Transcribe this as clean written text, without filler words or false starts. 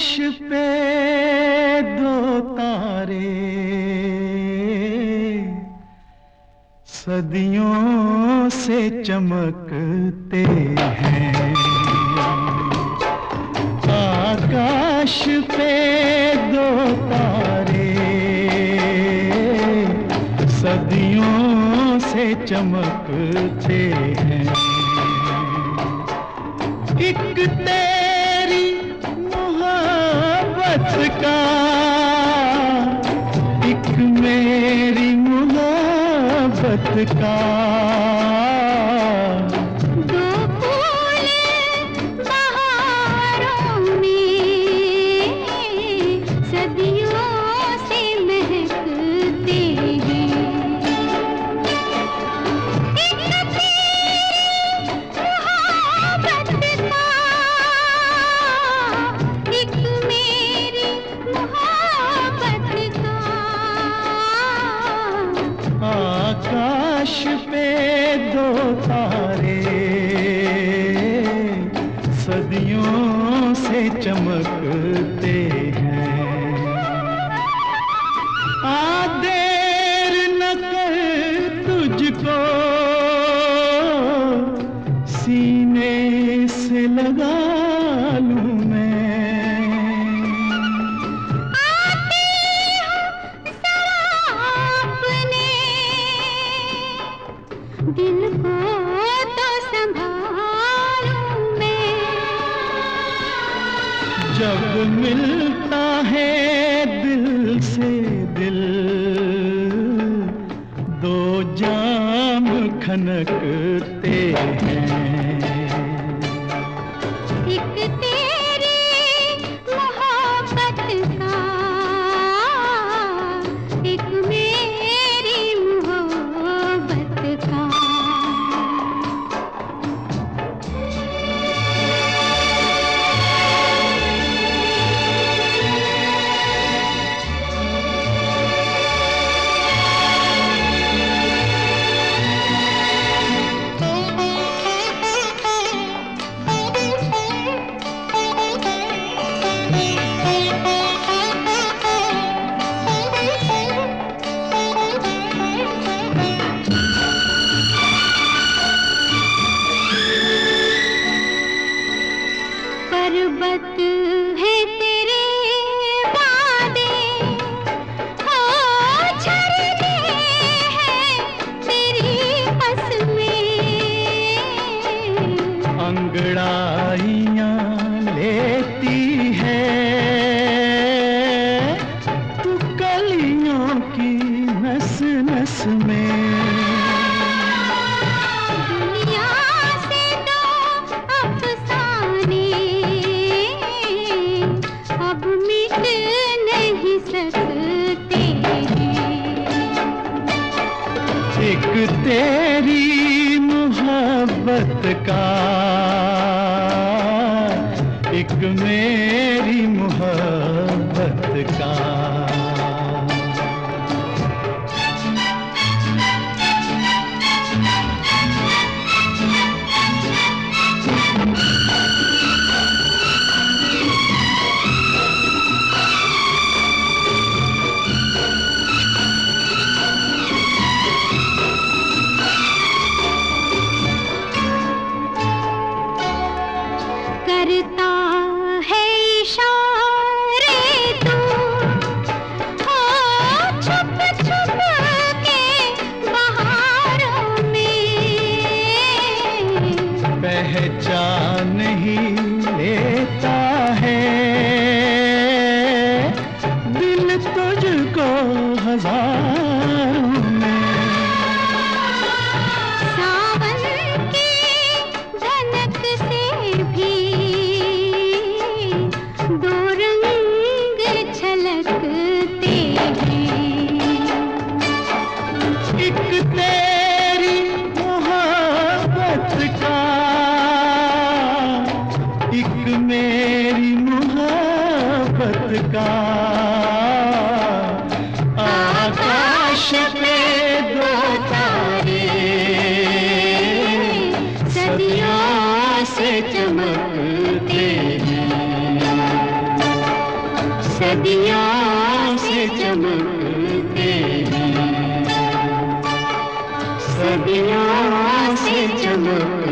पे दो तारे सदियों से चमकते हैं। आकाश पे दो तारे सदियों से चमकते हैं। एक तेरी मोहब्बत का, एक मेरी मोहब्बत का, दो फूल बहारों में सदियों से महकते हैं। एक तेरी मोहब्बत का, एक मेरी मोहब्बत का। आकाश पे दो तारे सदियों से चमकते हैं। आ देर न कर तुझको सीने से लगा लूं मैं। आती हूँ जरा अपने दिल को तो संभालूं मैं। जब मिलता है दिल से दिल, दो जाम खनकते हैं। एक तेरी मोहब्बत का, एक मेरी मोहब्बत का। पर्वत है तेरे वादे, हो झरने हैं तेरी कसमें। अंगड़ाइयां लेती है तू कलियों की नस नस में। दुनिया से दो अफसाने अब मिट नहीं सकते हैं। एक तेरी मोहब्बत का, एक मेरी मोहब्बत का। करता है इशारे तू, हो छुप छुप के बहारों में। पहचान ही लेता है दिल तुझको हजारों में। सावन की धनक से भी दो रंग छलकते हैं। एक तेरी मोहब्बत का, एक मेरी सदियों से चमकते हैं, सदियों से चमकते